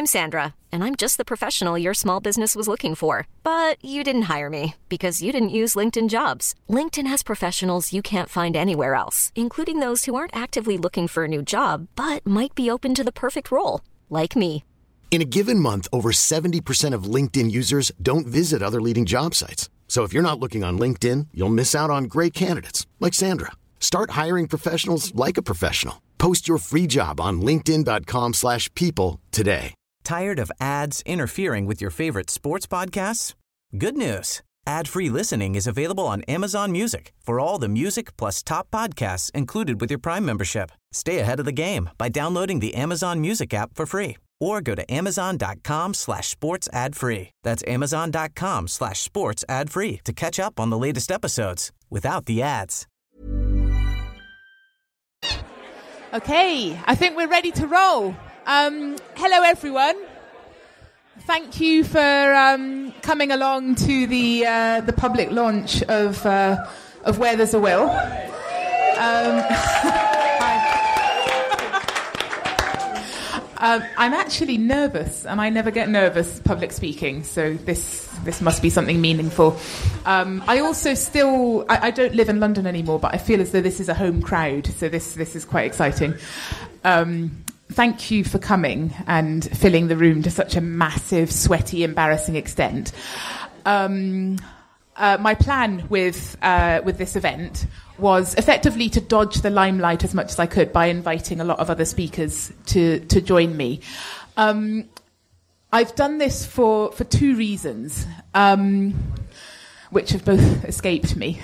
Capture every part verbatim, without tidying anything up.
Sandra, and I'm just the professional your small business was looking for. But you didn't hire me because you didn't use LinkedIn Jobs. LinkedIn has professionals you can't find anywhere else, including those who aren't actively looking for a new job, but might be open to the perfect role, like me. In a given month, over seventy percent of LinkedIn users don't visit other leading job sites. So if you're not looking on LinkedIn, you'll miss out on great candidates like Sandra. Start hiring professionals like a professional. Post your free job on linkedin.com slash people today. Tired of ads interfering with your favorite sports podcasts? Good news. Ad-free listening is available on Amazon Music for all the music plus top podcasts included with your Prime membership. Stay ahead of the game by downloading the Amazon Music app for free or go to amazon.com slash sports ad free. That's amazon.com slash sports ad free to catch up on the latest episodes without the ads. Okay, I think we're ready to roll. Um, hello, everyone. Thank you for um, coming along to the uh, the public launch of uh, of Where There's a Will. Um, um, I'm actually nervous, and I never get nervous public speaking, so this this must be something meaningful. Um, I also still I, I don't live in London anymore, but I feel as though this is a home crowd, so this this is quite exciting. Um, Thank you for coming and filling the room to such a massive, sweaty, embarrassing extent. Um, uh, my plan with uh, with this event was effectively to dodge the limelight as much as I could by inviting a lot of other speakers to to join me. Um, I've done this for, for two reasons, um, which have both escaped me.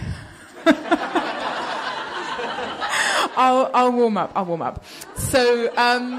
I'll, I'll warm up. I'll warm up. So, um,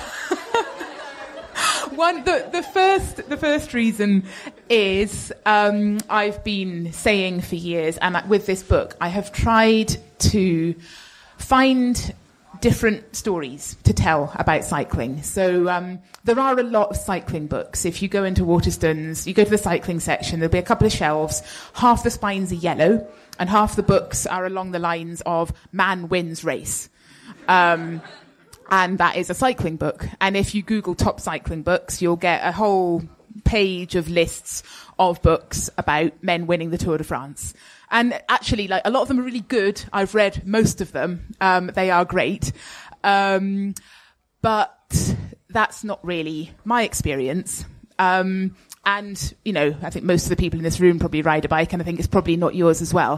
one, the, the first, the first reason is um, I've been saying for years, and with this book, I have tried to find different stories to tell about cycling. So um, there are a lot of cycling books. If you go into Waterstones, you go to the cycling section, there'll be a couple of shelves. Half the spines are yellow, and half the books are along the lines of man wins race. Um, and that is a cycling book. And if you Google top cycling books, you'll get a whole page of lists of books about men winning the Tour de France. And actually, like, a lot of them are really good. I've read most of them. Um, they are great. Um, but that's not really my experience. Um, and, you know, I think most of the people in this room probably ride a bike, and I think it's probably not yours as well.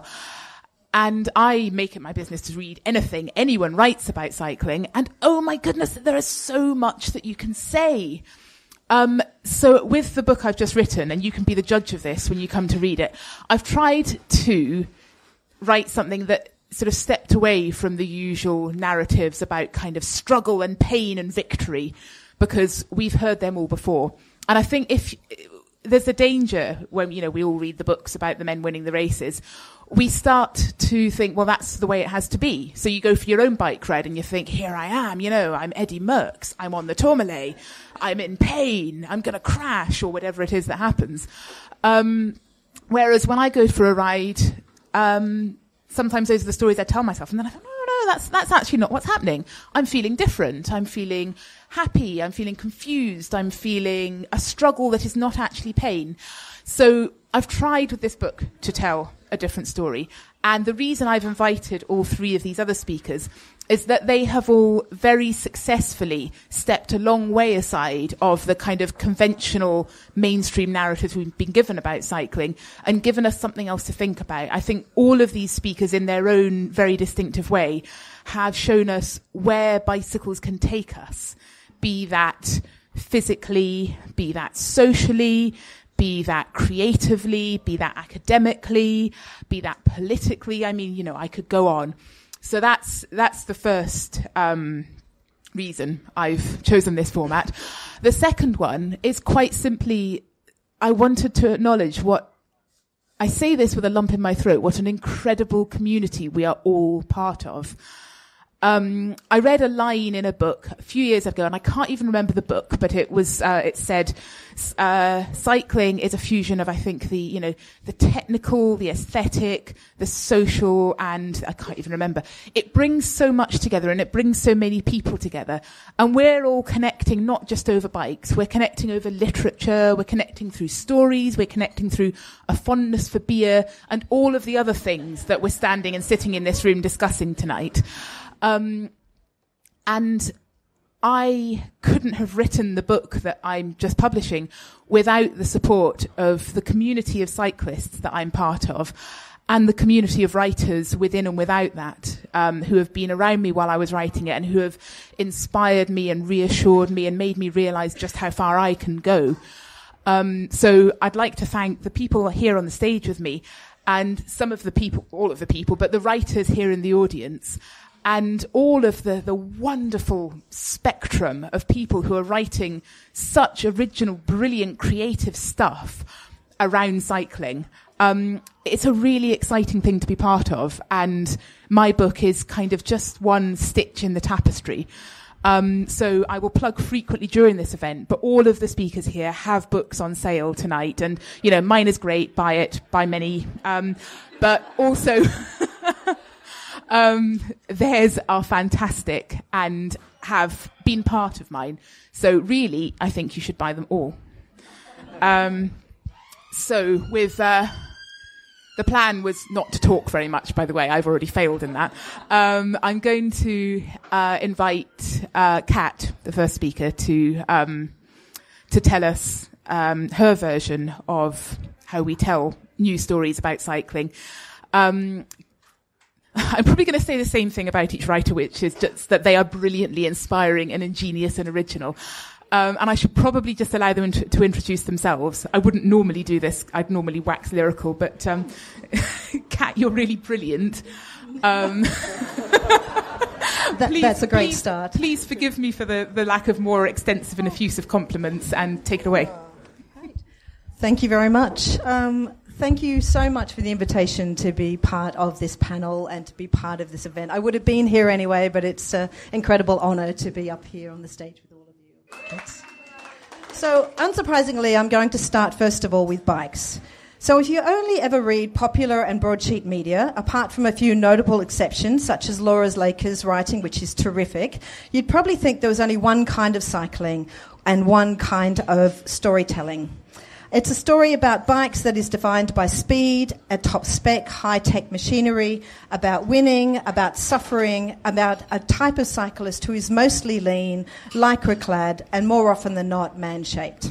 And I make it my business to read anything anyone writes about cycling. And, oh, my goodness, there is so much that you can say. Um, so with the book I've just written, and you can be the judge of this when you come to read it, I've tried to write something that sort of stepped away from the usual narratives about kind of struggle and pain and victory, because we've heard them all before. And I think if there's a danger when, you know, we all read the books about the men winning the races, we start to think, well, that's the way it has to be. So you go for your own bike ride and you think, here I am, you know, I'm Eddie Merckx, I'm on the Tourmalet, I'm in pain, I'm going to crash, or whatever it is that happens. Um, whereas when I go for a ride, um, sometimes those are the stories I tell myself, and then I think, no, no, that's, that's actually not what's happening. I'm feeling different. I'm feeling happy. I'm feeling confused. I'm feeling a struggle that is not actually pain. So I've tried with this book to tell a different story. And the reason I've invited all three of these other speakers is that they have all very successfully stepped a long way aside of the kind of conventional mainstream narratives we've been given about cycling and given us something else to think about. I think all of these speakers, in their own very distinctive way, have shown us where bicycles can take us, be that physically, be that socially, be that creatively, be that academically, be that politically. I mean, you know, I could go on. So that's that's the first um, reason I've chosen this format. The second one is quite simply, I wanted to acknowledge what, I say this with a lump in my throat, what an incredible community we are all part of. Um, I read a line in a book a few years ago, and I can't even remember the book, but it was, uh, it said, uh, cycling is a fusion of, I think, the, you know, the technical, the aesthetic, the social, and I can't even remember. It brings so much together, and it brings so many people together. And we're all connecting not just over bikes. We're connecting over literature. We're connecting through stories. We're connecting through a fondness for beer and all of the other things that we're standing and sitting in this room discussing tonight. Um, and I couldn't have written the book that I'm just publishing without the support of the community of cyclists that I'm part of, and the community of writers within and without that, um, who have been around me while I was writing it, and who have inspired me and reassured me and made me realise just how far I can go. Um, so I'd like to thank the people here on the stage with me, and some of the people, all of the people, but the writers here in the audience, and all of the, the wonderful spectrum of people who are writing such original, brilliant, creative stuff around cycling. Um, it's a really exciting thing to be part of, and my book is kind of just one stitch in the tapestry. Um, so I will plug frequently during this event, but all of the speakers here have books on sale tonight, and, you know, mine is great, buy it, buy many, um, but also... Um, theirs are fantastic and have been part of mine. So really, I think you should buy them all. Um, so with, uh, the plan was not to talk very much, by the way. I've already failed in that. Um, I'm going to, uh, invite, uh, Kat, the first speaker, to, um, to tell us, um, her version of how we tell new stories about cycling. Um, I'm probably going to say the same thing about each writer, which is just that they are brilliantly inspiring and ingenious and original. Um, and I should probably just allow them to, to introduce themselves. I wouldn't normally do this. I'd normally wax lyrical, but um, Kat, you're really brilliant. Um, that, please, that's a great please, start. Please forgive me for the, the lack of more extensive and effusive compliments, and take it away. Great. Thank you very much. Um, Thank you so much for the invitation to be part of this panel and to be part of this event. I would have been here anyway, but it's an incredible honour to be up here on the stage with all of you. Thanks. So, unsurprisingly, I'm going to start first of all with bikes. So if you only ever read popular and broadsheet media, apart from a few notable exceptions, such as Laura Laker's writing, which is terrific, you'd probably think there was only one kind of cycling and one kind of storytelling. It's a story about bikes that is defined by speed, a top-spec, high-tech machinery, about winning, about suffering, about a type of cyclist who is mostly lean, lycra-clad, and more often than not, man-shaped.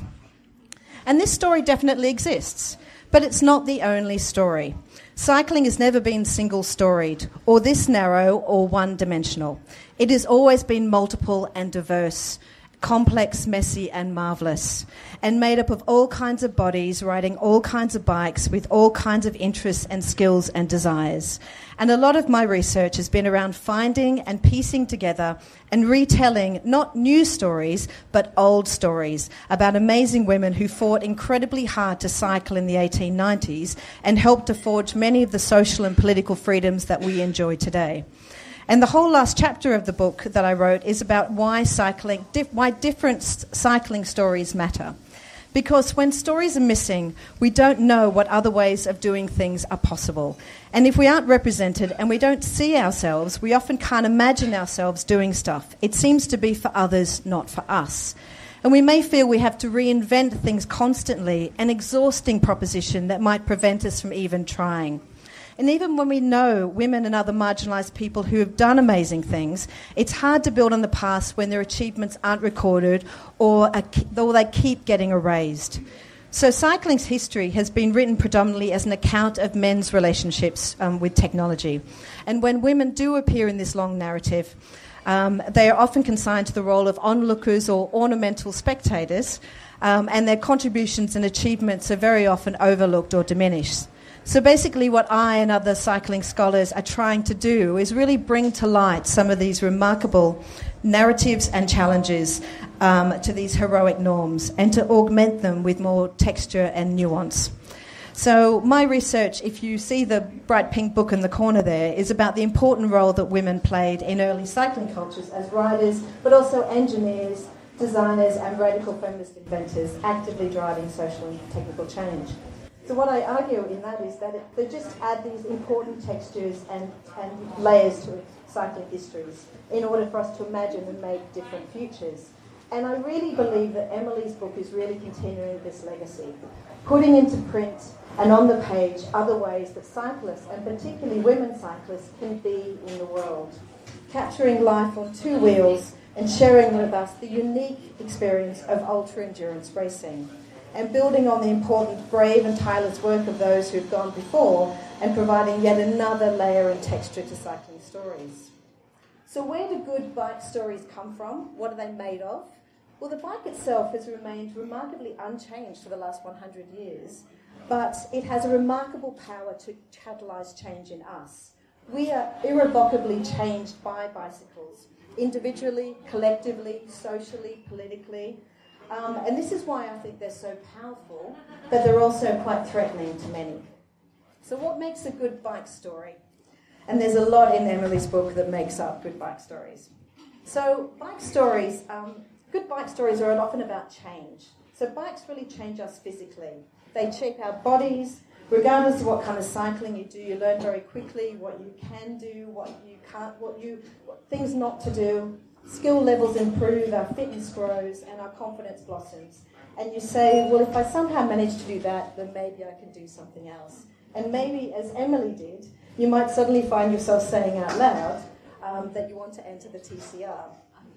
And this story definitely exists, but it's not the only story. Cycling has never been single-storied, or this narrow, or one-dimensional. It has always been multiple and diverse, complex, messy, and marvellous, and made up of all kinds of bodies riding all kinds of bikes with all kinds of interests and skills and desires. And a lot of my research has been around finding and piecing together and retelling not new stories, but old stories about amazing women who fought incredibly hard to cycle in the eighteen nineties and helped to forge many of the social and political freedoms that we enjoy today. And the whole last chapter of the book that I wrote is about why cycling, dif- why different s- cycling stories matter. Because when stories are missing, we don't know what other ways of doing things are possible. And if we aren't represented and we don't see ourselves, we often can't imagine ourselves doing stuff. It seems to be for others, not for us. And we may feel we have to reinvent things constantly, an exhausting proposition that might prevent us from even trying. And even when we know women and other marginalised people who have done amazing things, it's hard to build on the past when their achievements aren't recorded or, are, or they keep getting erased. So cycling's history has been written predominantly as an account of men's relationships um, with technology. And when women do appear in this long narrative, um, they are often consigned to the role of onlookers or ornamental spectators, um, and their contributions and achievements are very often overlooked or diminished. So basically what I and other cycling scholars are trying to do is really bring to light some of these remarkable narratives and challenges um, to these heroic norms and to augment them with more texture and nuance. So my research, if you see the bright pink book in the corner there, is about the important role that women played in early cycling cultures as riders, but also engineers, designers and radical feminist inventors actively driving social and technical change. So what I argue in that is that it, they just add these important textures and, and layers to cycling histories in order for us to imagine and make different futures. And I really believe that Emily's book is really continuing this legacy, putting into print and on the page other ways that cyclists, and particularly women cyclists, can be in the world, capturing life on two wheels and sharing with us the unique experience of ultra-endurance racing, and building on the important, brave and tireless work of those who've gone before, and providing yet another layer and texture to cycling stories. So where do good bike stories come from? What are they made of? Well, the bike itself has remained remarkably unchanged for the last one hundred years, but it has a remarkable power to catalyse change in us. We are irrevocably changed by bicycles, individually, collectively, socially, politically. Um, and this is why I think they're so powerful, but they're also quite threatening to many. So what makes a good bike story? And there's a lot in Emily's book that makes up good bike stories. So bike stories, um, good bike stories are often about change. So bikes really change us physically. They shape our bodies. Regardless of what kind of cycling you do, you learn very quickly what you can do, what you can't, what you, what things not to do. Skill levels improve, our fitness grows, and our confidence blossoms. And you say, well, if I somehow manage to do that, then maybe I can do something else. And maybe, as Emily did, you might suddenly find yourself saying out loud um, that you want to enter the T C R.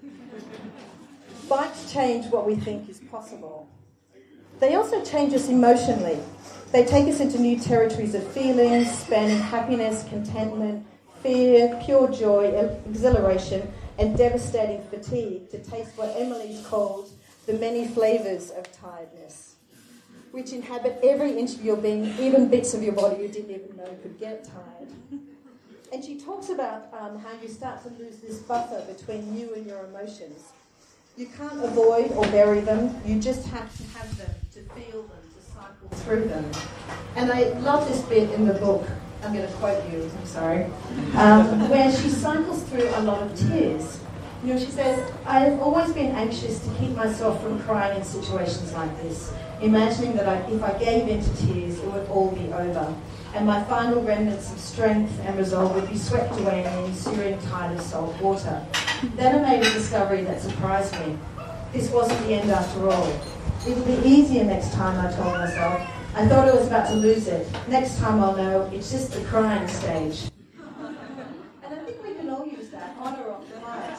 Bikes change what we think is possible. They also change us emotionally. They take us into new territories of feelings, spanning happiness, contentment, fear, pure joy, exhilaration, and devastating fatigue, to taste what Emily's called the many flavours of tiredness, which inhabit every inch of your being, even bits of your body you didn't even know could get tired. And she talks about um, how you start to lose this buffer between you and your emotions. You can't avoid or bury them, you just have to have them, to feel them, to cycle through them. And I love this bit in the book, I'm going to quote you, I'm sorry, um, where she cycles through a lot of tears. You know, she says, I have always been anxious to keep myself from crying in situations like this, imagining that I, if I gave in to tears, it would all be over, and my final remnants of strength and resolve would be swept away in the ensuing tide of salt water. Then I made a discovery that surprised me. This wasn't the end after all. It would be easier next time, I told myself. I thought I was about to lose it. Next time I'll know it's just the crying stage. And I think we can all use that on or off the heart.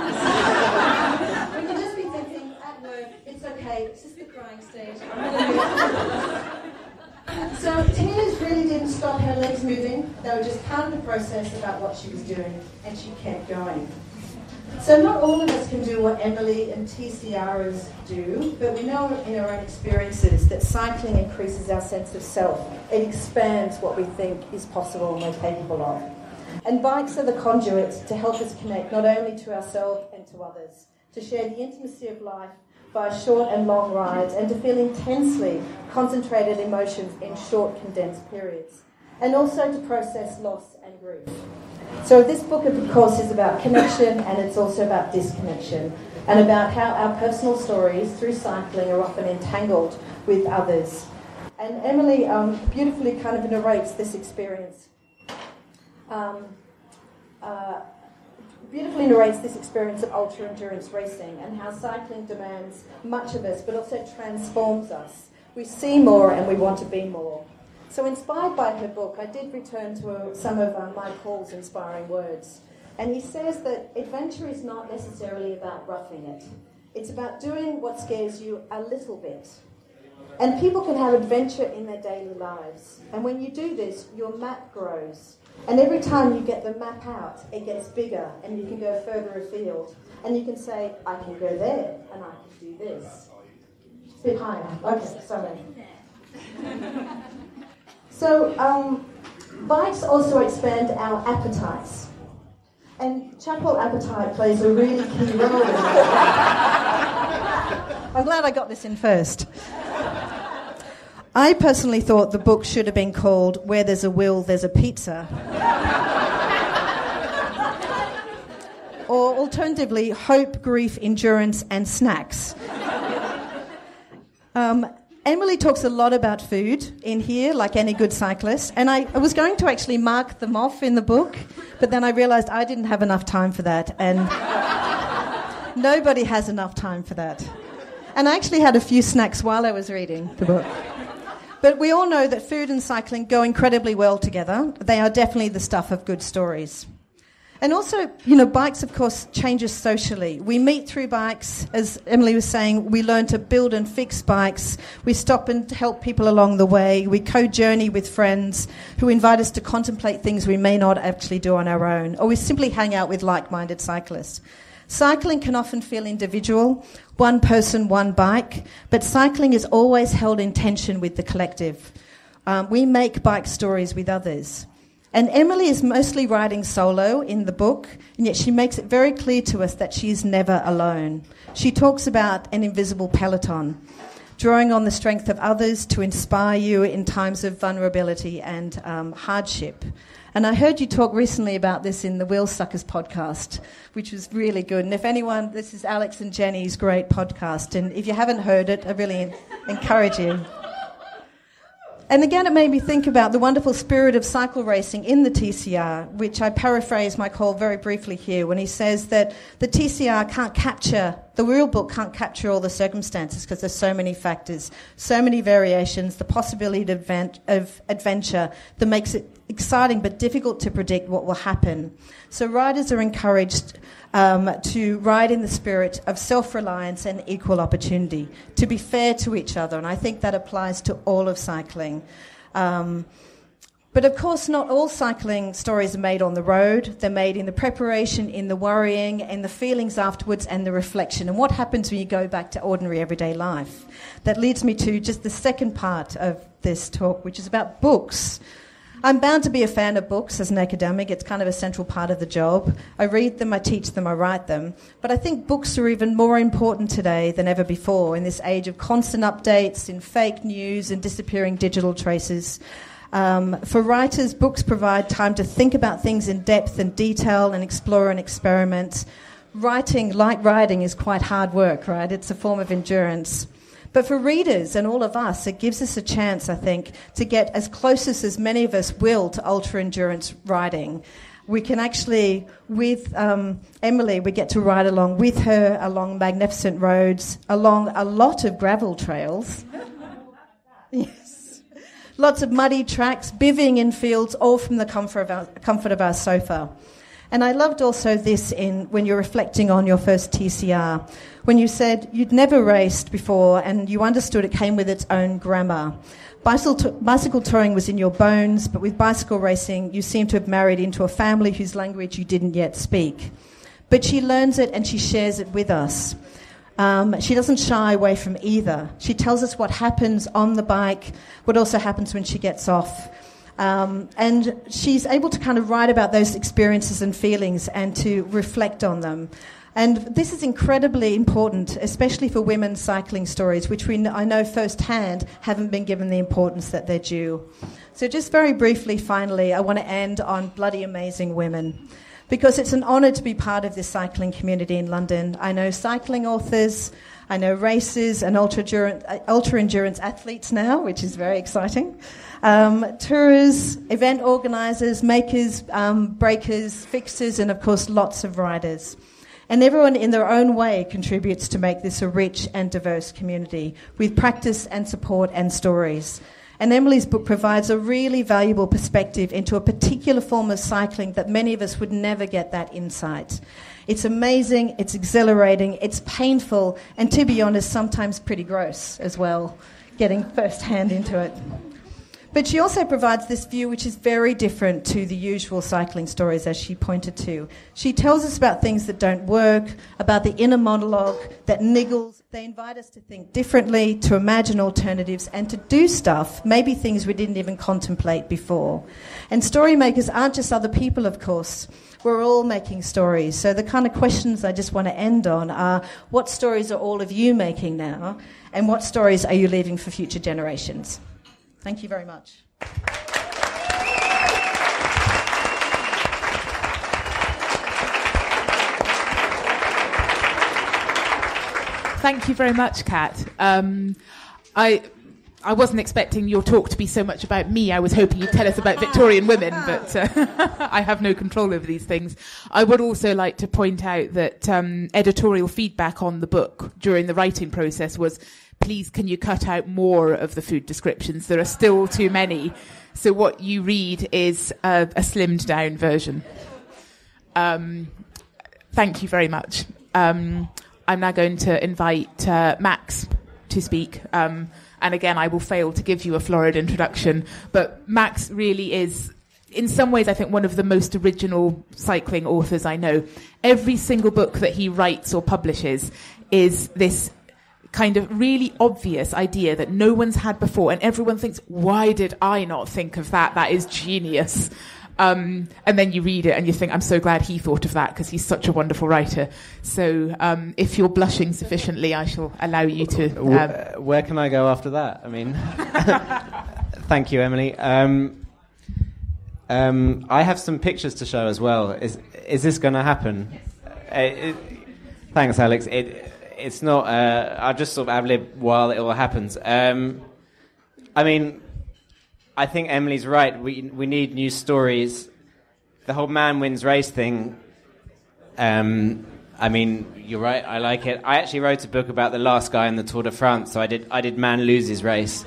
We can just be thinking, at work, it's okay, it's just the crying stage. I'm going to move. So tears really didn't stop her legs moving. They were just part of the process about what she was doing, and she kept going. So not all of us can do what Emily and T C Rs do, but we know in our own experiences that cycling increases our sense of self. It expands what we think is possible and we're capable of. And bikes are the conduits to help us connect not only to ourselves and to others, to share the intimacy of life via short and long rides, and to feel intensely concentrated emotions in short, condensed periods, and also to process loss and grief. So this book, of course, is about connection, and it's also about disconnection, and about how our personal stories through cycling are often entangled with others. And Emily um, beautifully kind of narrates this experience. Um, uh, beautifully narrates this experience of ultra-endurance racing and how cycling demands much of us, but also transforms us. We see more and we want to be more. So inspired by her book, I did return to uh, some of uh, Mike Hall's inspiring words. And he says that adventure is not necessarily about roughing it. It's about doing what scares you a little bit. And people can have adventure in their daily lives. And when you do this, your map grows. And every time you get the map out, it gets bigger and you can go further afield. And you can say, I can go there and I can do this. A bit higher. Okay, sorry. So, um, bikes also expand our appetites. And chapel appetite plays a really key role in that. I'm glad I got this in first. I personally thought the book should have been called Where There's a Will, There's a Pizza. Or alternatively, Hope, Grief, Endurance and Snacks. Um, Emily talks a lot about food in here, like any good cyclist, and I, I was going to actually mark them off in the book, but then I realised I didn't have enough time for that, and nobody has enough time for that. And I actually had a few snacks while I was reading the book. But we all know that food and cycling go incredibly well together. They are definitely the stuff of good stories. And also, you know, bikes, of course, change us socially. We meet through bikes. As Emily was saying, we learn to build and fix bikes. We stop and help people along the way. We co-journey with friends who invite us to contemplate things we may not actually do on our own. Or we simply hang out with like-minded cyclists. Cycling can often feel individual, one person, one bike, but cycling is always held in tension with the collective. Um, we make bike stories with others. And Emily is mostly riding solo in the book, and yet she makes it very clear to us that she is never alone. She talks about an invisible peloton, drawing on the strength of others to inspire you in times of vulnerability and um, hardship. And I heard you talk recently about this in the Wheel Suckers podcast, which was really good. And if anyone, this is Alex and Jenny's great podcast, and if you haven't heard it, I really encourage you. And again, it made me think about the wonderful spirit of cycle racing in the T C R, which I paraphrase Michael very briefly here when he says that the T C R can't capture, the real book can't capture all the circumstances because there's so many factors, so many variations, the possibility of, advent, of adventure that makes it exciting but difficult to predict what will happen. So riders are encouraged Um, to ride in the spirit of self-reliance and equal opportunity, to be fair to each other, and I think that applies to all of cycling. Um, but of course, not all cycling stories are made on the road. They're made in the preparation, in the worrying, in the feelings afterwards, and the reflection. And what happens when you go back to ordinary everyday life? That leads me to just the second part of this talk, which is about books. I'm bound to be a fan of books as an academic. It's kind of a central part of the job. I read them, I teach them, I write them. But I think books are even more important today than ever before in this age of constant updates, in fake news and disappearing digital traces. Um, for writers, books provide time to think about things in depth and detail and explore and experiment. Writing, like riding, is quite hard work, right? It's a form of endurance. But for readers and all of us, it gives us a chance, I think, to get as close as, as many of us will to ultra-endurance riding. We can actually, with um, Emily, we get to ride along with her along magnificent roads, along a lot of gravel trails. Yes. Lots of muddy tracks, bivvying in fields, all from the comfort of our, comfort of our sofa. And I loved also this in when you're reflecting on your first T C R, when you said you'd never raced before and you understood it came with its own grammar. Bicycle, t- bicycle touring was in your bones, but with bicycle racing you seem to have married into a family whose language you didn't yet speak. But she learns it and she shares it with us. Um, she doesn't shy away from either. She tells us what happens on the bike, what also happens when she gets off. Um, and she's able to kind of write about those experiences and feelings and to reflect on them. And this is incredibly important, especially for women's cycling stories, which we I know firsthand haven't been given the importance that they're due. So just very briefly, finally, I want to end on bloody amazing women, because it's an honour to be part of this cycling community in London. I know cycling authors, I know racers and ultra-endurance, ultra-endurance athletes now, which is very exciting. Um, tourers, event organisers, makers, um, breakers, fixers, and of course lots of riders. And everyone in their own way contributes to make this a rich and diverse community with practice and support and stories. And Emily's book provides a really valuable perspective into a particular form of cycling that many of us would never get that insight. It's amazing, it's exhilarating, it's painful, and to be honest, sometimes pretty gross as well, getting first-hand into it. But she also provides this view which is very different to the usual cycling stories, as she pointed to. She tells us about things that don't work, about the inner monologue that niggles. They invite us to think differently, to imagine alternatives, and to do stuff, maybe things we didn't even contemplate before. And story makers aren't just other people, of course. We're all making stories. So the kind of questions I just want to end on are, what stories are all of you making now? And what stories are you leaving for future generations? Thank you very much. Thank you very much, Kat. Um, I I wasn't expecting your talk to be so much about me. I was hoping you'd tell us about Victorian women, but uh, I have no control over these things. I would also like to point out that um, editorial feedback on the book during the writing process was, please, can you cut out more of the food descriptions? There are still too many. So what you read is a, a slimmed down version. Um, thank you very much. Um, I'm now going to invite uh, Max to speak. Um, and again, I will fail to give you a florid introduction. But Max really is, in some ways, I think, one of the most original cycling authors I know. Every single book that he writes or publishes is this kind of really obvious idea that no one's had before. And everyone thinks, why did I not think of that? That is genius. Um, and then you read it and you think, I'm so glad he thought of that because he's such a wonderful writer. So um, if you're blushing sufficiently, I shall allow you to... Um, Where can I go after that? I mean, thank you, Emily. Um, um, I have some pictures to show as well. Is is this going to happen? Uh, it, thanks, Alex. It, it's not... Uh, I'll just sort of ad-lib while it all happens. Um, I mean... I think Emily's right. We we need new stories. The whole man wins race thing. Um, I mean, you're right. I like it. I actually wrote a book about the last guy in the Tour de France. So I did. I did man loses race.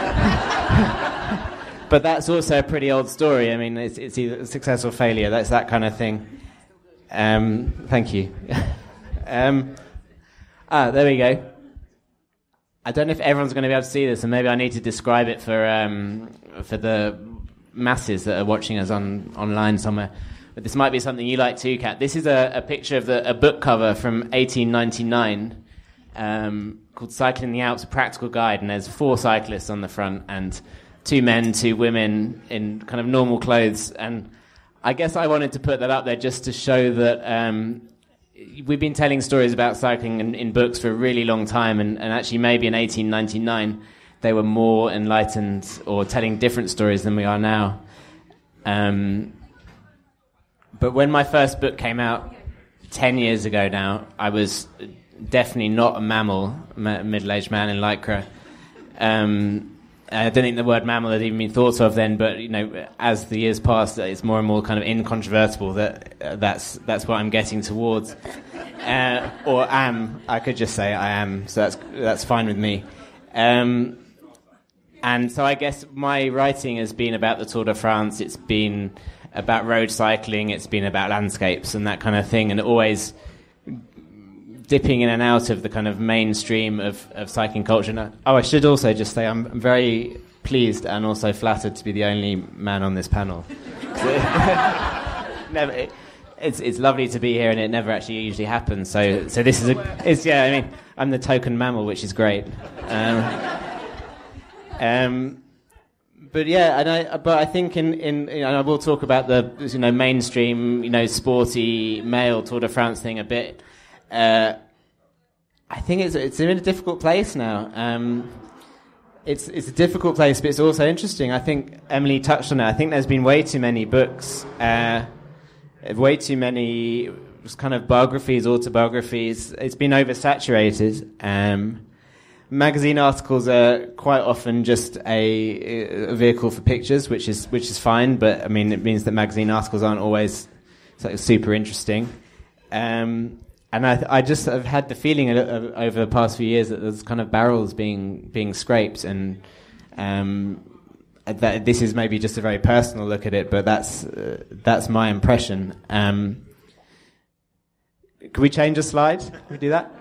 But that's also a pretty old story. I mean, it's it's either success or failure. That's that kind of thing. Um, thank you. um, ah, there we go. I don't know if everyone's going to be able to see this, and maybe I need to describe it for um, for the masses that are watching us on online somewhere. But this might be something you like too, Kat. This is a, a picture of the, a book cover from eighteen ninety-nine um, called Cycling the Alps, A Practical Guide, and there's four cyclists on the front and two men, two women in kind of normal clothes. And I guess I wanted to put that up there just to show that... Um, we've been telling stories about cycling in, in books for a really long time, and, and actually maybe in eighteen ninety-nine they were more enlightened or telling different stories than we are now. Um, but when my first book came out ten years ago now, I was definitely not a mammal, a middle-aged man in Lycra. Um, I don't think the word mammal had even been thought of then, but you know, as the years passed, it's more and more kind of incontrovertible that uh, that's that's what I'm getting towards, uh, or am. I could just say I am, so that's that's fine with me. Um, and so I guess my writing has been about the Tour de France. It's been about road cycling. It's been about landscapes and that kind of thing, and always dipping in and out of the kind of mainstream of, of cycling culture. And, oh, I should also just say I'm very pleased and also flattered to be the only man on this panel. never, it, it's it's lovely to be here, and it never actually usually happens. So so this is a it's yeah. I mean, I'm the token mammal, which is great. Um, um, but yeah, and I but I think in in you know, I will talk about the you know mainstream you know sporty male Tour de France thing a bit. Uh, I think it's it's in a difficult place now. Um, it's it's a difficult place, but it's also interesting. I think Emily touched on it. I think there's been way too many books, uh, way too many kind of biographies, autobiographies. It's been oversaturated. Um, magazine articles are quite often just a, a vehicle for pictures, which is which is fine. But I mean, it means that magazine articles aren't always sort of super interesting. Um, And I, I just have had the feeling over the past few years that there's kind of barrels being being scraped, and um, that this is maybe just a very personal look at it, but that's uh, that's my impression. Um, can we change a slide? Can we do that?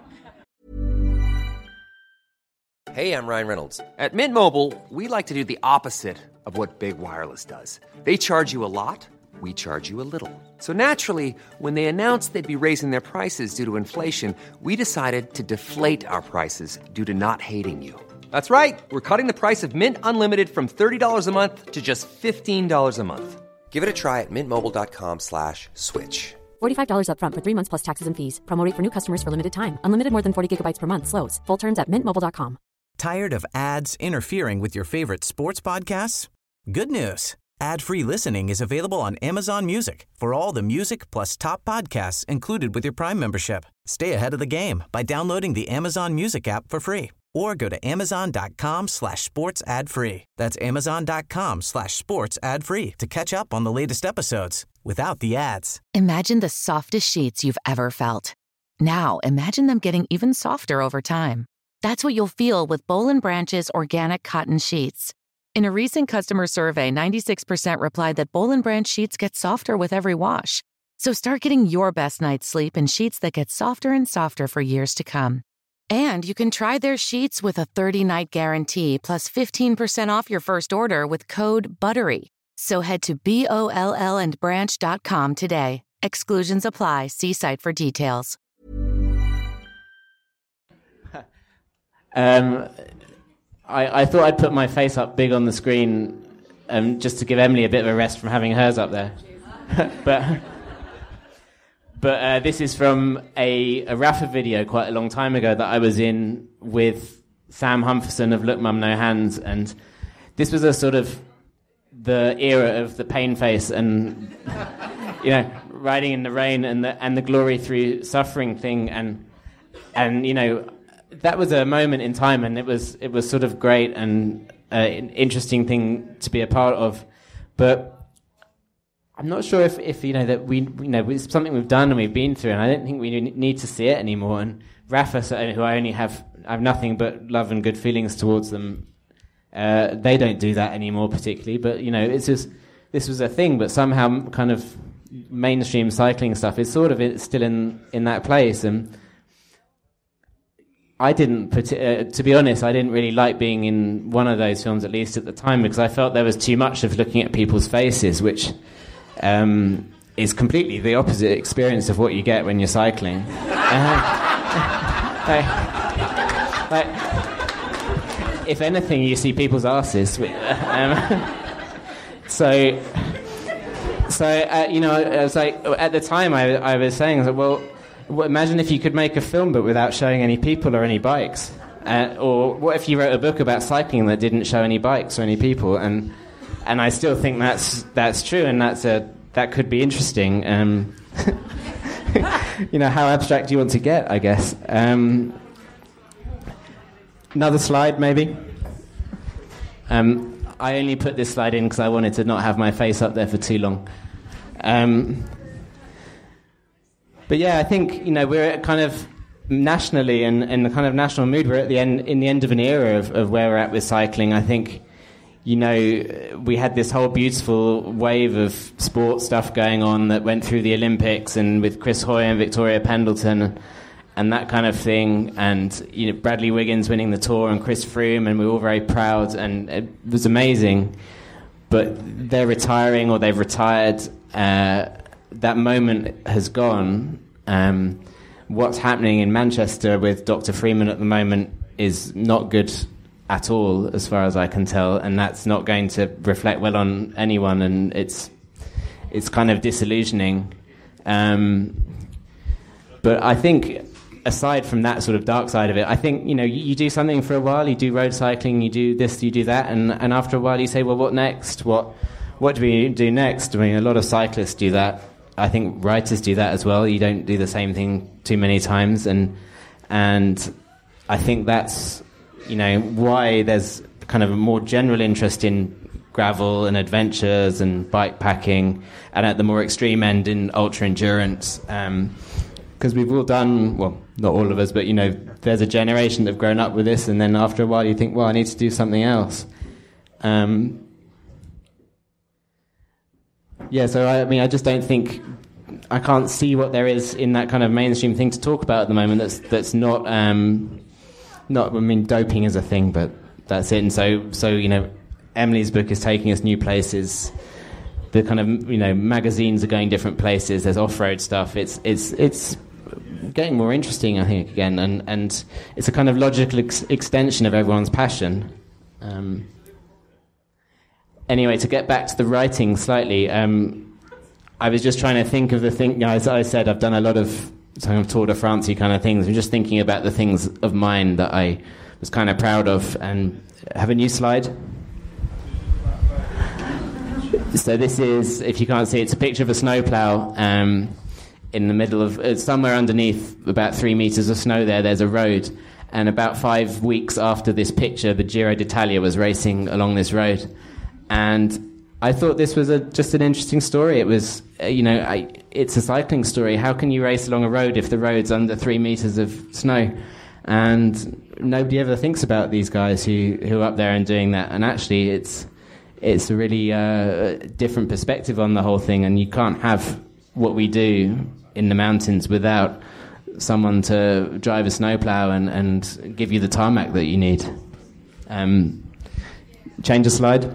Hey, I'm Ryan Reynolds. At Mint Mobile, we like to do the opposite of what Big Wireless does. They charge you a lot. We charge you a little. So naturally, when they announced they'd be raising their prices due to inflation, we decided to deflate our prices due to not hating you. That's right. We're cutting the price of Mint Unlimited from thirty dollars a month to just fifteen dollars a month. Give it a try at mintmobile.com slash switch. forty-five dollars up front for three months plus taxes and fees. Promo rate for new customers for limited time. Unlimited more than forty gigabytes per month slows. Full terms at mint mobile dot com. Tired of ads interfering with your favorite sports podcasts? Good news. Ad-free listening is available on Amazon Music for all the music plus top podcasts included with your Prime membership. Stay ahead of the game by downloading the Amazon Music app for free or go to amazon.com slash sports ad free. That's amazon.com slash sports ad free to catch up on the latest episodes without the ads. Imagine the softest sheets you've ever felt. Now imagine them getting even softer over time. That's what you'll feel with Boll and Branch's organic cotton sheets. In a recent customer survey, ninety-six percent replied that Boll and Branch sheets get softer with every wash. So start getting your best night's sleep in sheets that get softer and softer for years to come. And you can try their sheets with a thirty-night guarantee plus fifteen percent off your first order with code BUTTERY. So head to B O L L and branch dot com today. Exclusions apply. See site for details. um... I, I thought I'd put my face up big on the screen um, just to give Emily a bit of a rest from having hers up there. but but uh, this is from a, a Rafa video quite a long time ago that I was in with Sam Humferson of Look Mum No Hands, and this was a sort of the era of the pain face and, you know, riding in the rain and the, and the glory through suffering thing, and and, you know, that was a moment in time, and it was it was sort of great and uh, an interesting thing to be a part of. But I'm not sure if, if you know that we you know it's something we've done and we've been through, and I don't think we need to see it anymore. And Rafa, who I only have I have nothing but love and good feelings towards them, uh, they don't do that anymore particularly. But you know, it's just this was a thing, but somehow kind of mainstream cycling stuff is sort of still in in that place. And I didn't, put it, uh, to be honest, I didn't really like being in one of those films, at least at the time, because I felt there was too much of looking at people's faces, which um, is completely the opposite experience of what you get when you're cycling. Uh, like, like, if anything, you see people's asses. Um, so, so uh, you know, I was like, at the time, I, I was saying, I was like, well, Well, imagine if you could make a film but without showing any people or any bikes. Uh, or what if you wrote a book about cycling that didn't show any bikes or any people? And and I still think that's that's true, and that's a that could be interesting. Um, you know, how abstract do you want to get, I guess. Um, another slide, maybe. Um, I only put this slide in because I wanted to not have my face up there for too long. Um, But yeah, I think, you know, we're at kind of nationally in, in the kind of national mood. We're at the end, in the end of an era of, of where we're at with cycling. I think, you know, we had this whole beautiful wave of sports stuff going on that went through the Olympics, and with Chris Hoy and Victoria Pendleton and that kind of thing, and, you know, Bradley Wiggins winning the Tour and Chris Froome, and we were all very proud, and it was amazing. But they're retiring, or they've retired. Uh, that moment has gone. Um, what's happening in Manchester with Doctor Freeman at the moment is not good at all, as far as I can tell, and that's not going to reflect well on anyone, and it's it's kind of disillusioning. Um, but I think, aside from that sort of dark side of it, I think, you know, you, you do something for a while, you do road cycling, you do this, you do that, and, and after a while you say, well, what next? What what do we do next? I mean, a lot of cyclists do that. I think writers do that as well. You don't do the same thing too many times, and and I think that's, you know, why there's kind of a more general interest in gravel and adventures and bike packing, and at the more extreme end in ultra endurance. Because um, we've all done, well, not all of us, but, you know, there's a generation that have grown up with this, and then after a while you think, well, I need to do something else. Um, Yeah, so I, I mean, I just don't think, I can't see what there is in that kind of mainstream thing to talk about at the moment that's that's not, um, not, I mean, doping is a thing, but that's it. And so, so you know, Emily's book is taking us new places. The kind of, you know, magazines are going different places. There's off-road stuff. It's it's it's getting more interesting, I think, again, and, and it's a kind of logical ex- extension of everyone's passion. Um, Anyway, to get back to the writing slightly, um, I was just trying to think of the thing. You know, as I said, I've done a lot of kind of Tour de France-y kind of things. I'm just thinking about the things of mine that I was kind of proud of. And have a new slide. So this is, if you can't see, it's a picture of a snowplow um, in the middle of, uh, somewhere underneath about three metres of snow there, there's a road. And about five weeks after this picture, the Giro d'Italia was racing along this road. And I thought this was a, just an interesting story. It was, uh, you know, I, it's a cycling story. How can you race along a road if the road's under three metres of snow? And nobody ever thinks about these guys who, who are up there and doing that. And actually, it's it's a really uh, different perspective on the whole thing. And you can't have what we do in the mountains without someone to drive a snowplow and, and give you the tarmac that you need. Um, change the slide.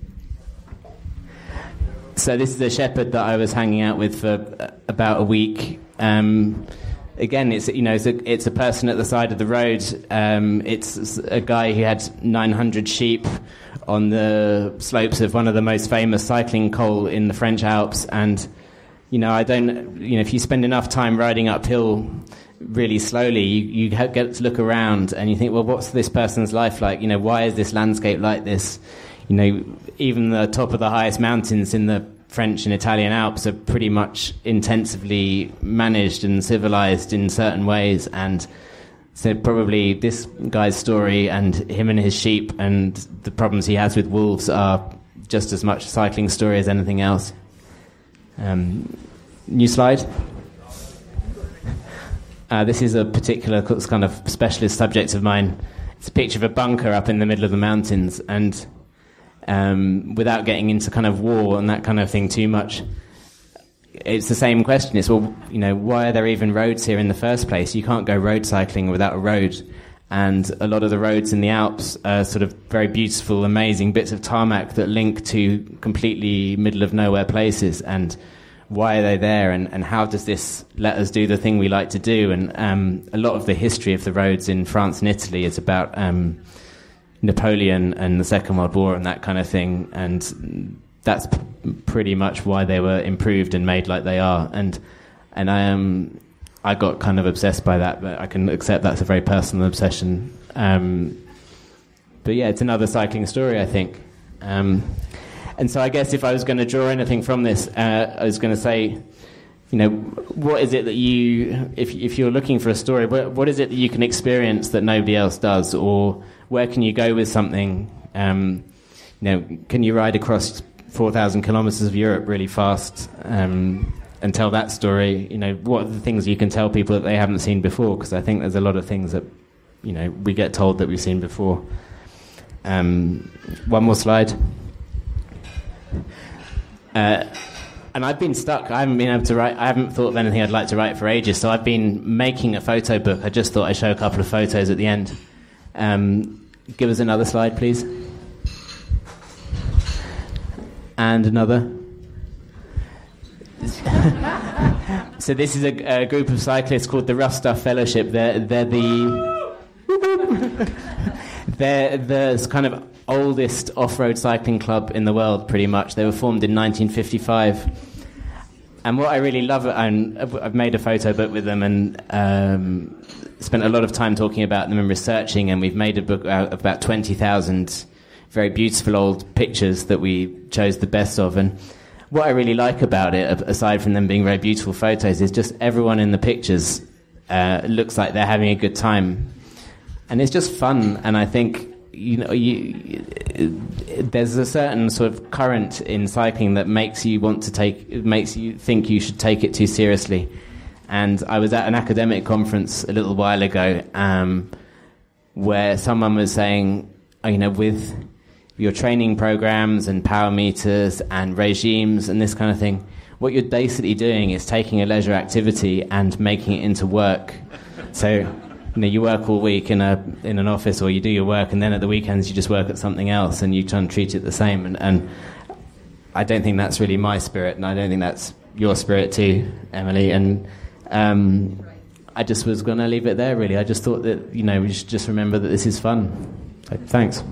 So this is a shepherd that I was hanging out with for about a week. Um, again, it's you know it's a, it's a person at the side of the road. Um, it's a guy who had nine hundred sheep on the slopes of one of the most famous cycling cols in the French Alps. And you know, I don't. You know, if you spend enough time riding uphill really slowly, you, you get to look around and you think, well, what's this person's life like? You know, why is this landscape like this? You know, even the top of the highest mountains in the French and Italian Alps are pretty much intensively managed and civilized in certain ways. And so probably this guy's story and him and his sheep and the problems he has with wolves are just as much a cycling story as anything else. Um, new slide. Uh, this is a particular kind of specialist subject of mine. It's a picture of a bunker up in the middle of the mountains, and um, without getting into kind of war and that kind of thing too much, it's the same question. It's, well, you know, why are there even roads here in the first place? You can't go road cycling without a road. And a lot of the roads in the Alps are sort of very beautiful, amazing bits of tarmac that link to completely middle-of-nowhere places. And why are they there? And, and how does this let us do the thing we like to do? And um, a lot of the history of the roads in France and Italy is about um, Napoleon and the Second World War and that kind of thing. And that's p- pretty much why they were improved and made like they are. And and I am... Um, I got kind of obsessed by that, but I can accept that's a very personal obsession. Um, but yeah, it's another cycling story, I think. Um, and so I guess if I was going to draw anything from this, uh, I was going to say, you know, what is it that you, if if you're looking for a story, what, what is it that you can experience that nobody else does? Or where can you go with something? Um, you know, can you ride across four thousand kilometers of Europe really fast? Um and tell that story? You know, what are the things you can tell people that they haven't seen before? Because I think there's a lot of things that, you know, we get told that we've seen before. Um, one more slide. Uh, and I've been stuck. I haven't been able to write. I haven't thought of anything I'd like to write for ages. So I've been making a photo book. I just thought I'd show a couple of photos at the end. Um, give us another slide, please. And another. So this is a, a group of cyclists called the Rough Stuff Fellowship. They're they're the they're the kind of oldest off-road cycling club in the world, pretty much. They were formed in nineteen fifty-five. And what I really love, and I've made a photo book with them and um, spent a lot of time talking about them and researching, and we've made a book out of about twenty thousand very beautiful old pictures that we chose the best of. And what I really like about it, aside from them being very beautiful photos, is just everyone in the pictures uh, looks like they're having a good time. And it's just fun. And I think, you know, you, there's a certain sort of current in cycling that makes you want to take, makes you think you should take it too seriously. And I was at an academic conference a little while ago um, where someone was saying, you know, with your training programs and power meters and regimes and this kind of thing, what you're basically doing is taking a leisure activity and making it into work. So, you know, you work all week in a in an office, or you do your work, and then at the weekends you just work at something else, and you try and treat it the same. And, and I don't think that's really my spirit, and I don't think that's your spirit too, Emily. And um, I just was going to leave it there, really. I just thought that, you know, we should just remember that this is fun. So, thanks.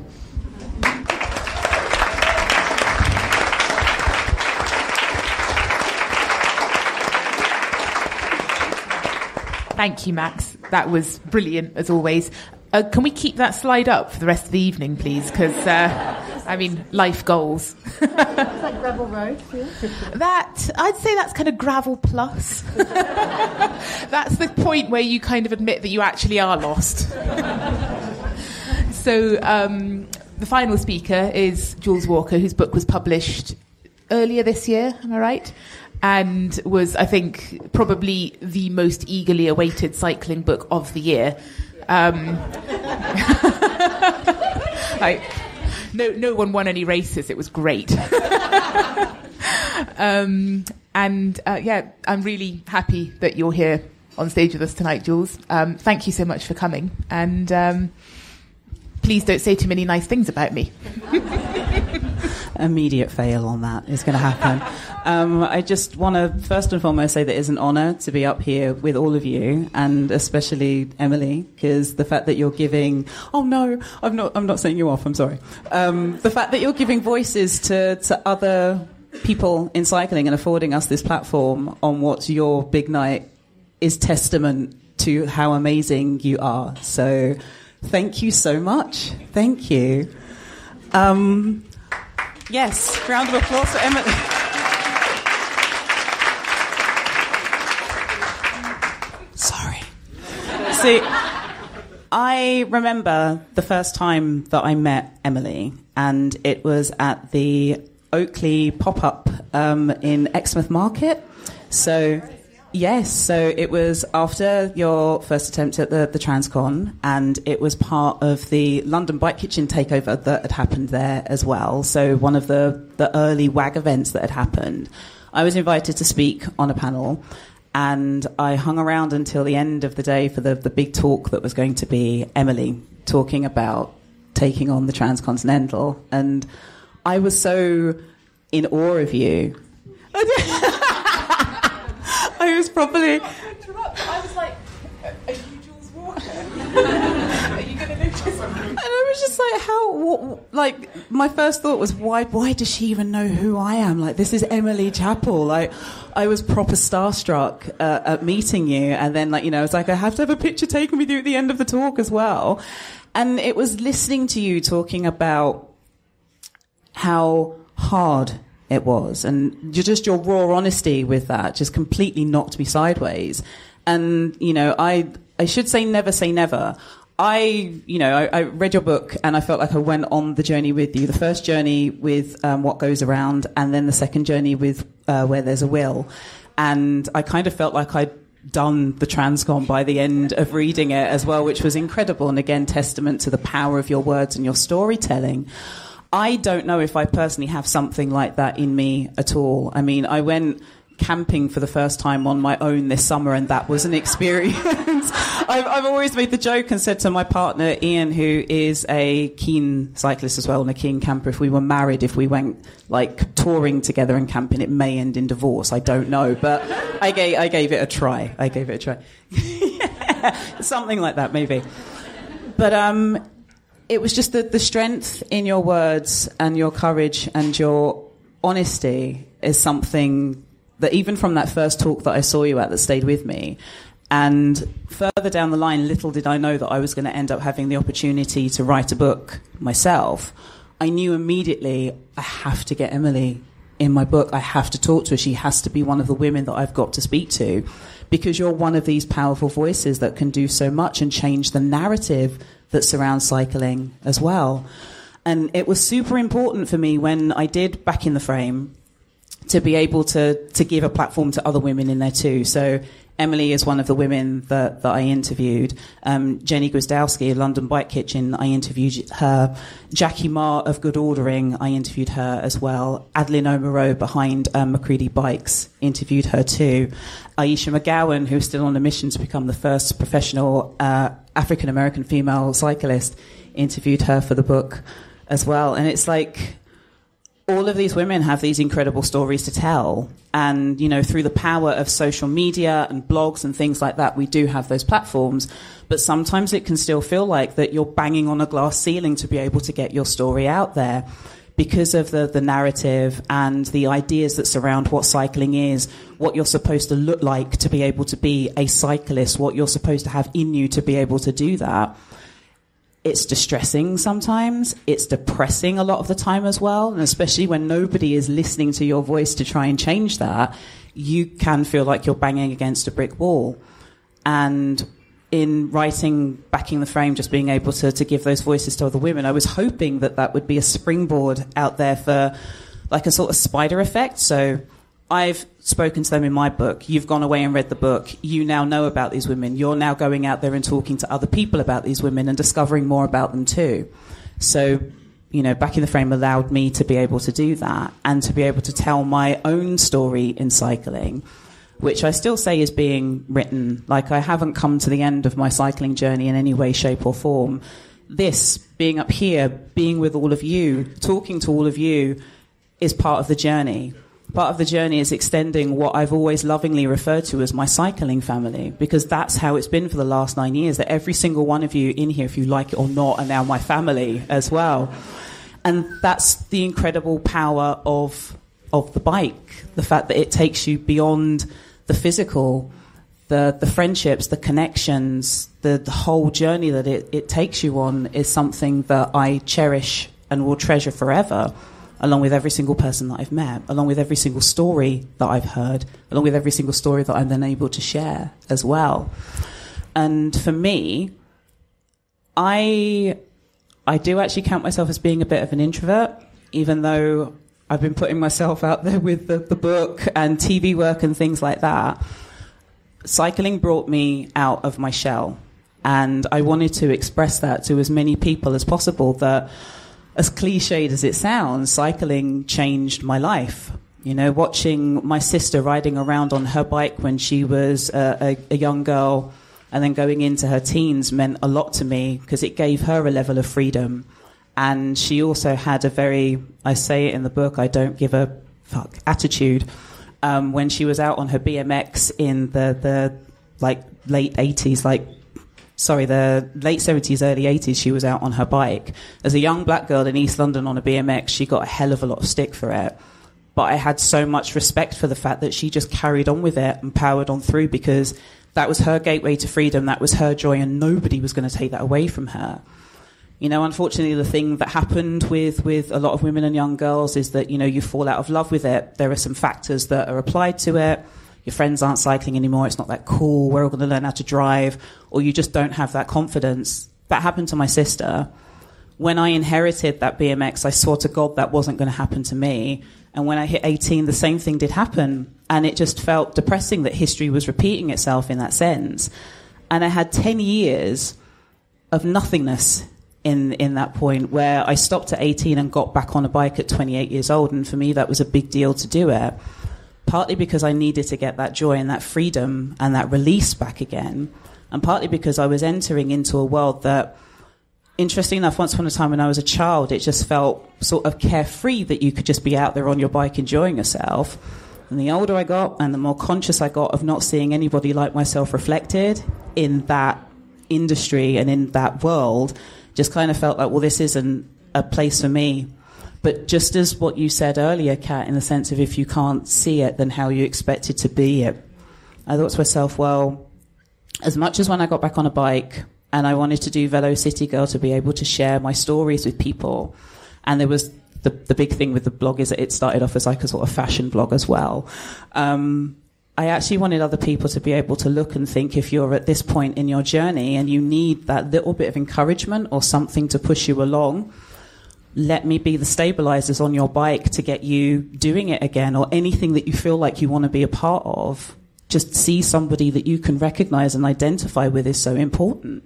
Thank you, Max. That was brilliant, as always. Uh, can we keep that slide up for the rest of the evening, please? Because, uh, I mean, life goals. Is that gravel road for you? That, I'd say that's kind of gravel plus. That's the point where you kind of admit that you actually are lost. So um, the final speaker is Jules Walker, whose book was published earlier this year, am I right? And was, I think, probably the most eagerly awaited cycling book of the year. Um, I, no, no one won any races. It was great. um, and uh, yeah, I'm really happy that you're here on stage with us tonight, Jules. Um, thank you so much for coming. And um, please don't say too many nice things about me. Immediate fail on that is going to happen. Um, I just want to first and foremost say that it's an honour to be up here with all of you, and especially Emily, because the fact that you're giving oh no I'm not I'm not setting you off, I'm sorry um, the fact that you're giving voices to, to other people in cycling and affording us this platform on what's your big night is testament to how amazing you are. So thank you so much. Thank you. Um, Yes, round of applause for Emily. Sorry. See, I remember the first time that I met Emily, and it was at the Oakley pop-up um, in Exmouth Market. So, yes, so it was after your first attempt at the, the Transcon, and it was part of the London Bike Kitchen takeover that had happened there as well. So one of the, the early W A G events that had happened. I was invited to speak on a panel, and I hung around until the end of the day for the, the big talk that was going to be Emily talking about taking on the Transcontinental. And I was so in awe of you. I was probably... I was like, are you Jules Walker? Are you going to notice? And I was just like, how... What, like, my first thought was, why Why does she even know who I am? Like, this is Emily Chappell. Like, I was proper starstruck uh, at meeting you. And then, like, you know, I was like, I have to have a picture taken with you at the end of the talk as well. And it was listening to you talking about how hard it was, and just your raw honesty with that just completely knocked me sideways. And, you know, I I should say never say never. I, you know, I, I read your book and I felt like I went on the journey with you. The first journey with um, What Goes Around, and then the second journey with uh, Where There's a Will. And I kind of felt like I'd done the Transcon by the end of reading it as well, which was incredible. And again, testament to the power of your words and your storytelling. I don't know if I personally have something like that in me at all. I mean, I went camping for the first time on my own this summer, and that was an experience. I've, I've always made the joke and said to my partner, Ian, who is a keen cyclist as well and a keen camper, if we were married, if we went like touring together and camping, it may end in divorce. I don't know, but I gave, I gave it a try. I gave it a try. Yeah, something like that, maybe. But, um... it was just the, the strength in your words and your courage and your honesty is something that even from that first talk that I saw you at that stayed with me. And further down the line, little did I know that I was going to end up having the opportunity to write a book myself. I knew immediately I have to get Emily in my book. I have to talk to her. She has to be one of the women that I've got to speak to, because you're one of these powerful voices that can do so much and change the narrative that surrounds cycling as well. And it was super important for me when I did Back in the Frame to be able to to give a platform to other women in there too. So Emily is one of the women that, that I interviewed. Um, Jenny Gwizdowski of London Bike Kitchen, I interviewed her. Jackie Marr of Good Ordering, I interviewed her as well. Adeline O'Moreau behind um, McCready Bikes, interviewed her too. Aisha McGowan, who's still on a mission to become the first professional uh, African-American female cyclist, interviewed her for the book as well. And it's like all of these women have these incredible stories to tell. And, you know, through the power of social media and blogs and things like that, we do have those platforms. But sometimes it can still feel like that you're banging on a glass ceiling to be able to get your story out there because of the, the narrative and the ideas that surround what cycling is, what you're supposed to look like to be able to be a cyclist, what you're supposed to have in you to be able to do that. It's distressing sometimes. It's depressing a lot of the time as well. And especially when nobody is listening to your voice to try and change that, you can feel like you're banging against a brick wall. And in writing Backing the Frame, just being able to, to give those voices to other women, I was hoping that that would be a springboard out there for like a sort of spider effect. So I've spoken to them in my book. You've gone away and read the book. You now know about these women. You're now going out there and talking to other people about these women and discovering more about them too. So, you know, Backing the Frame allowed me to be able to do that and to be able to tell my own story in cycling, which I still say is being written. Like, I haven't come to the end of my cycling journey in any way, shape or form. This, being up here, being with all of you, talking to all of you, is part of the journey. Part of the journey is extending what I've always lovingly referred to as my cycling family, because that's how it's been for the last nine years, that every single one of you in here, if you like it or not, are now my family as well. And that's the incredible power of of the bike, the fact that it takes you beyond the physical, the the friendships, the connections, the, the whole journey that it, it takes you on is something that I cherish and will treasure forever, along with every single person that I've met, along with every single story that I've heard, along with every single story that I'm then able to share as well. And for me, I I do actually count myself as being a bit of an introvert, even though I've been putting myself out there with the, the book and T V work and things like that. Cycling brought me out of my shell, and I wanted to express that to as many people as possible, that as cliched as it sounds, cycling changed my life. You know, watching my sister riding around on her bike when she was a, a, a young girl and then going into her teens meant a lot to me, because it gave her a level of freedom. And she also had a very, I say it in the book, I don't give a fuck attitude. Um, when she was out on her B M X in the, the like late eighties, like Sorry, the late seventies, early eighties, she was out on her bike. As a young black girl in East London on a B M X, she got a hell of a lot of stick for it. But I had so much respect for the fact that she just carried on with it and powered on through, because that was her gateway to freedom, that was her joy, and nobody was going to take that away from her. You know, unfortunately, the thing that happened with, with a lot of women and young girls is that, you know, you fall out of love with it. There are some factors that are applied to it. Your friends aren't cycling anymore, it's not that cool, we're all going to learn how to drive, or you just don't have that confidence. That happened to my sister. When I inherited that B M X, I swore to God that wasn't going to happen to me. And when I hit eighteen, the same thing did happen. And it just felt depressing that history was repeating itself in that sense. And I had ten years of nothingness in, in that point, where I stopped at eighteen and got back on a bike at twenty-eight years old. And for me, that was a big deal to do it. Partly because I needed to get that joy and that freedom and that release back again, and partly because I was entering into a world that, interesting enough, once upon a time when I was a child, it just felt sort of carefree that you could just be out there on your bike enjoying yourself. And the older I got and the more conscious I got of not seeing anybody like myself reflected in that industry and in that world, just kind of felt like, well, this isn't a place for me. But just as what you said earlier, Kat, in the sense of if you can't see it, then how you expect it to be it. I thought to myself, well, as much as when I got back on a bike and I wanted to do Velo City Girl to be able to share my stories with people, and there was the, the big thing with the blog is that it started off as like a sort of fashion blog as well. Um, I actually wanted other people to be able to look and think, if you're at this point in your journey and you need that little bit of encouragement or something to push you along, let me be the stabilizers on your bike to get you doing it again, or anything that you feel like you want to be a part of. Just see somebody that you can recognize and identify with is so important.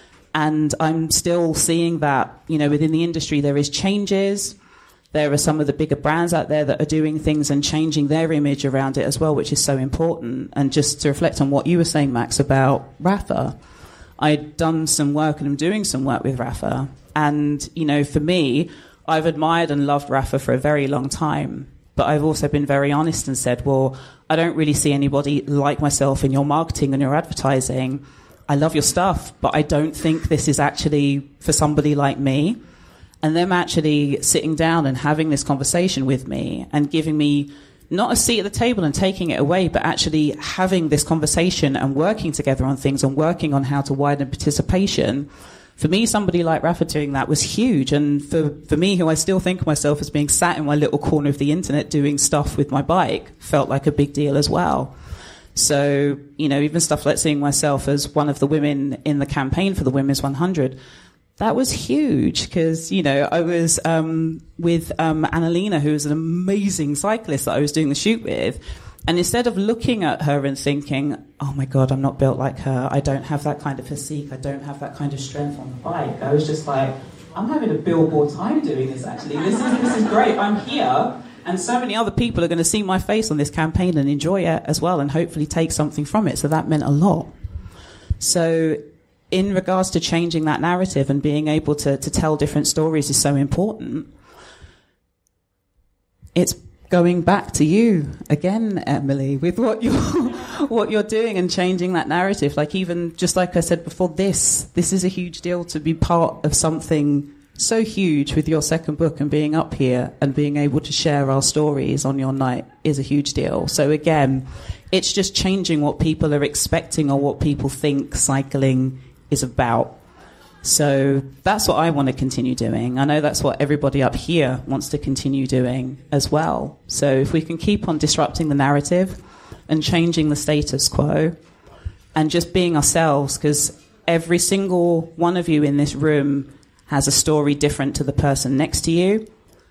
And I'm still seeing that, you know, within the industry there is changes. There are some of the bigger brands out there that are doing things and changing their image around it as well, which is so important. And just to reflect on what you were saying, Max, about Rapha, I'd done some work and I'm doing some work with Rapha. And, you know, for me, I've admired and loved Rapha for a very long time. But I've also been very honest and said, well, I don't really see anybody like myself in your marketing and your advertising. I love your stuff, but I don't think this is actually for somebody like me. And them actually sitting down and having this conversation with me and giving me not a seat at the table and taking it away, but actually having this conversation and working together on things and working on how to widen participation. for me, somebody like Rafa doing that was huge. And for, for me, who I still think of myself as being sat in my little corner of the internet doing stuff with my bike, felt like a big deal as well. So, you know, even stuff like seeing myself as one of the women in the campaign for the Women's one hundred, that was huge because, you know, I was um, with um, Annalena, who was an amazing cyclist that I was doing the shoot with. And instead of looking at her and thinking, oh, my God, I'm not built like her. I don't have that kind of physique. I don't have that kind of strength on the bike. I was just like, I'm having a billboard time doing this, actually. This is, this is great. I'm here. And so many other people are going to see my face on this campaign and enjoy it as well and hopefully take something from it. So that meant a lot. So in regards to changing that narrative and being able to, to tell different stories is so important. It's going back to you again, Emily, with what you're what you're doing and changing that narrative. Like even just like I said before, this this is a huge deal to be part of something so huge with your second book, and being up here and being able to share our stories on your night is a huge deal. So again, it's just changing what people are expecting or what people think cycling is about. So that's what I want to continue doing. I know that's what everybody up here wants to continue doing as well. So if we can keep on disrupting the narrative and changing the status quo and just being ourselves, because every single one of you in this room has a story different to the person next to you,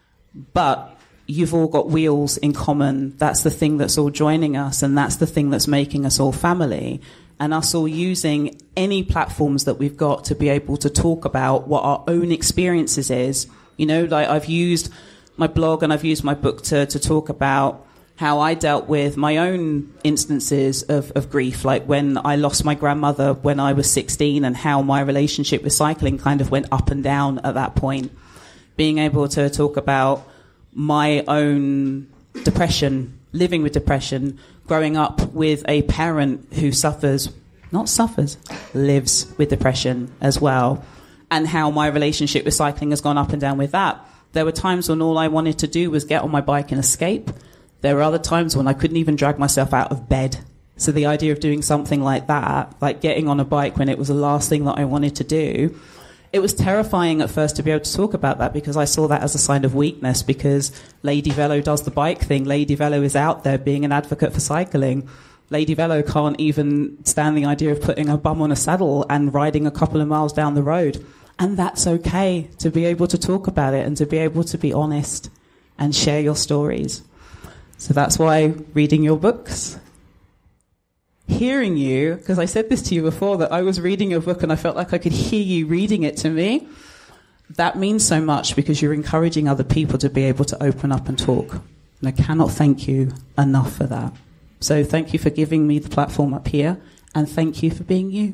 but you've all got wheels in common. That's the thing that's all joining us, and that's the thing that's making us all family. And us all using any platforms that we've got to be able to talk about what our own experiences is. You know, like I've used my blog and I've used my book to, to talk about how I dealt with my own instances of, of grief, like when I lost my grandmother when I was sixteen, and how my relationship with cycling kind of went up and down at that point. Being able to talk about my own depression, living with depression, growing up with a parent who suffers, not suffers, lives with depression as well, and how my relationship with cycling has gone up and down with that. There were times when all I wanted to do was get on my bike and escape. There were other times when I couldn't even drag myself out of bed. So the idea of doing something like that, like getting on a bike when it was the last thing that I wanted to do, it was terrifying at first to be able to talk about that, because I saw that as a sign of weakness, because Lady Velo does the bike thing. Lady Velo is out there being an advocate for cycling. Lady Velo can't even stand the idea of putting her bum on a saddle and riding a couple of miles down the road. And that's okay to be able to talk about it and to be able to be honest and share your stories. So that's why reading your books, hearing you, because I said this to you before, that I was reading your book and I felt like I could hear you reading it to me. That means so much, because you're encouraging other people to be able to open up and talk. And I cannot thank you enough for that. So thank you for giving me the platform up here, and thank you for being you.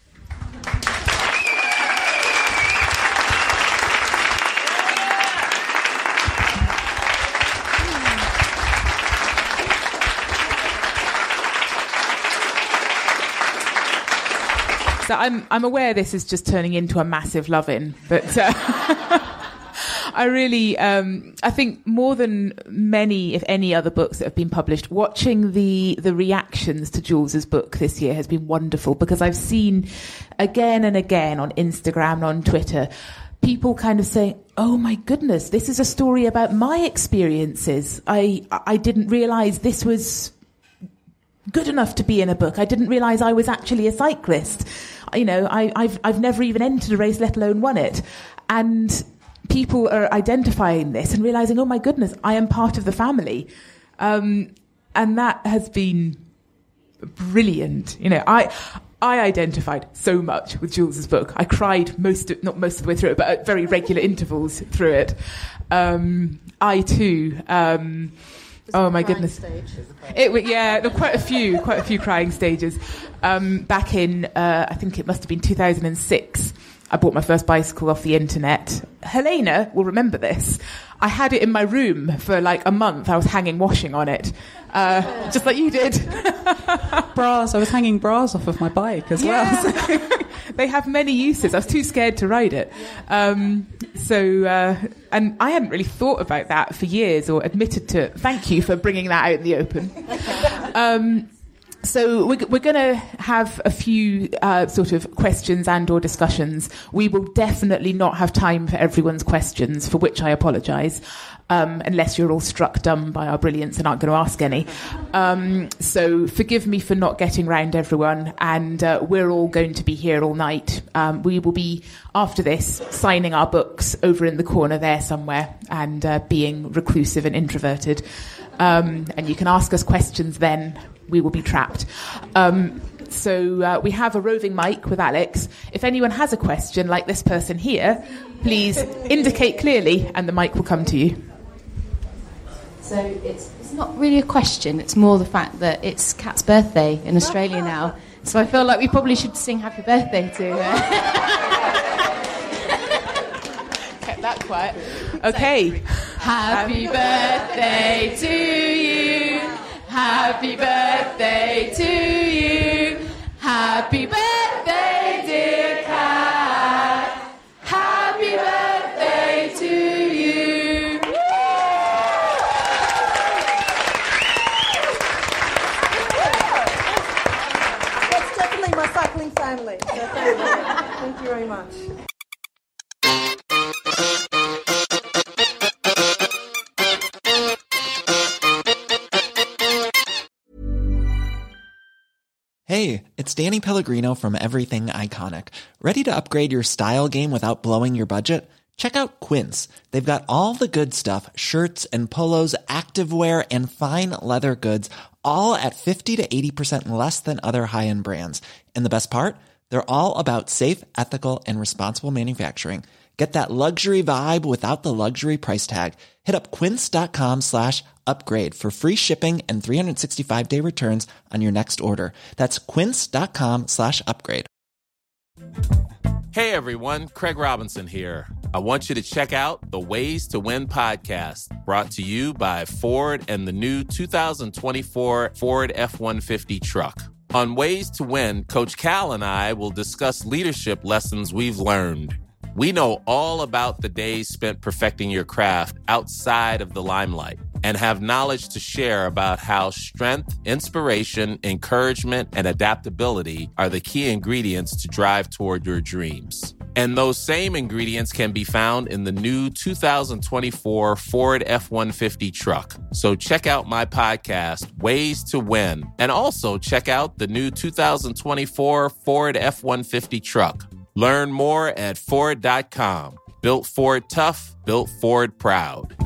So I'm I'm aware this is just turning into a massive love-in, but uh, I really um, I think more than many, if any, other books that have been published, watching the the reactions to Jules's book this year has been wonderful, because I've seen again and again on Instagram and on Twitter people kind of saying, "Oh my goodness, this is a story about my experiences. I I didn't realise this was good enough to be in a book. I didn't realise I was actually a cyclist. You know, I, I've I've never even entered a race, let alone won it." And people are identifying this and realising, oh my goodness, I am part of the family. Um, and that has been brilliant. You know, I I identified so much with Jules's book. I cried most of, not most of the way through it, but at very regular intervals through it. Um, I too... Um, Oh my goodness! Stage? It yeah, there were quite a few, quite a few crying stages. Um, back in, uh, I think it must have been two thousand six. I bought my first bicycle off the internet. Helena will remember this. I had it in my room for like a month. I was hanging washing on it, uh, just like you did. Bras. I was hanging bras off of my bike as yeah. well. They have many uses. I was too scared to ride it. Um, so, uh, and I hadn't really thought about that for years, or admitted to it. Thank you for bringing that out in the open. Um, So we're, we're going to have a few uh, sort of questions and or discussions. We will definitely not have time for everyone's questions, for which I apologise, um, unless you're all struck dumb by our brilliance and aren't going to ask any. Um, so forgive me for not getting round everyone, and uh, we're all going to be here all night. Um, we will be, after this, signing our books over in the corner there somewhere and uh, being reclusive and introverted. Um, and you can ask us questions then. We will be trapped. Um, so uh, we have a roving mic with Alex. If anyone has a question, like this person here, please indicate clearly and the mic will come to you. So it's, it's not really a question, it's more the fact that it's Kat's birthday in Australia now. So I feel like we probably should sing happy birthday to her. Kept that quiet. Okay. So, happy birthday to you. Happy birthday to you. Happy birthday, dear Kat. Happy birthday to you. That's definitely my cycling family. So thank you. Thank you very much. Hey, it's Danny Pellegrino from Everything Iconic. Ready to upgrade your style game without blowing your budget? Check out Quince. They've got all the good stuff, shirts and polos, activewear, and fine leather goods, all at fifty to eighty percent less than other high-end brands. And the best part? They're all about safe, ethical, and responsible manufacturing. Get that luxury vibe without the luxury price tag. Hit up quince.com slash upgrade for free shipping and three sixty-five day returns on your next order. That's quince.com slash upgrade. Hey everyone, Craig Robinson here. I want you to check out the Ways to Win podcast, brought to you by Ford and the new two thousand twenty-four Ford F one fifty truck. On Ways to Win, Coach Cal and I will discuss leadership lessons we've learned. We know all about the days spent perfecting your craft outside of the limelight and have knowledge to share about how strength, inspiration, encouragement, and adaptability are the key ingredients to drive toward your dreams. And those same ingredients can be found in the new two thousand twenty-four Ford F one fifty truck. So check out my podcast, Ways to Win, and also check out the new two thousand twenty-four Ford F one fifty truck. Learn more at Ford dot com. Built Ford tough, built Ford proud.